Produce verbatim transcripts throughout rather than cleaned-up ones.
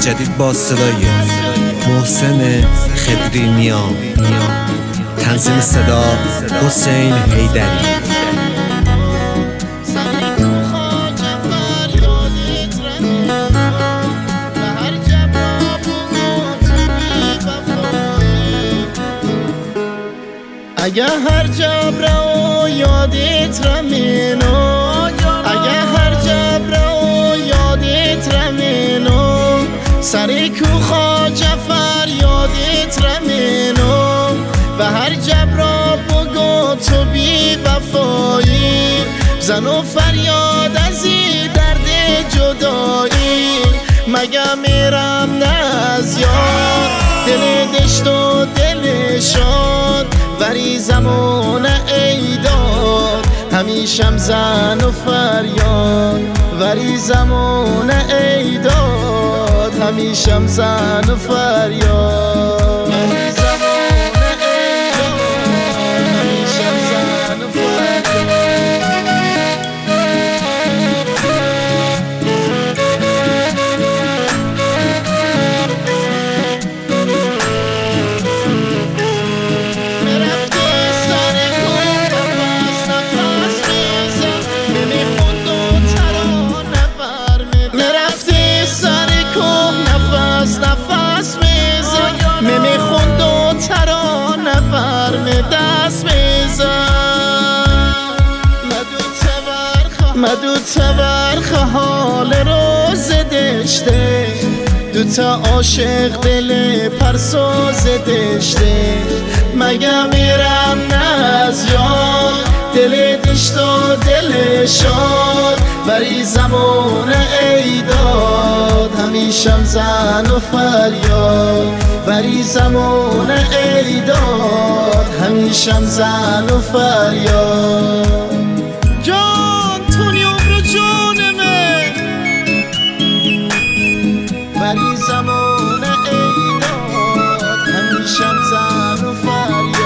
جدید با صدای محسن خبرینیان، تنظیم صدا حسین حیدری. اگه هر جبر و یادت رمینو، اگه هر جبر و یادت رمینو، سر کوخا جفر یادت رمینو، و هر جبر بگو تو بی وفایی، زن و فریاد از این درد جدایی. مگه میرم نه از یاد دل دشت و دل شاد، وری زمان ایداد همیشم زن و فریاد، وری زمان ایداد همیشم زن و فریاد، وری زمان ایداد همیشم زن و فریاد. دست میزن مدو تبرخ حال روز دشته، دوتا عاشق دل پرسوز دشته. مگه میرم نه از یاد دل دشت و دل شاد، وری زمان ایداد همیشم زن و فریاد، وری زمان ایداد همیشم زن و فریاد. جان تونی عمر جونمه، وری زمان ایداد همیشم زن و فریاد.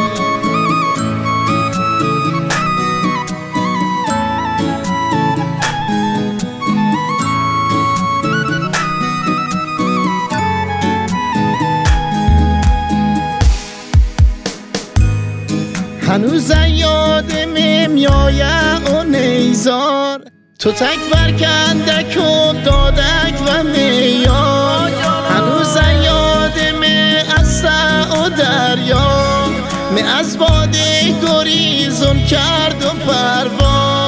هنوز یادم میایه و نیزار، تو تک برکندک و دادک و میار. هنوز یادم از و دریا، می از باده گریزون کرد و پروا.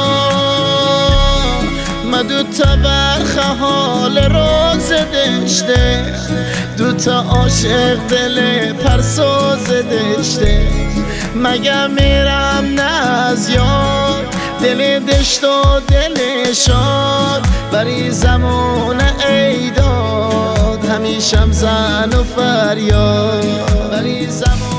مدو تبرخ حال روز دشته، دوتا عاشق دل پرسوز دشته. مگه میرم نه از یاد دل دشت و دل شاد، وری زمان ایداد همیشم زن و فریاد، وری زمان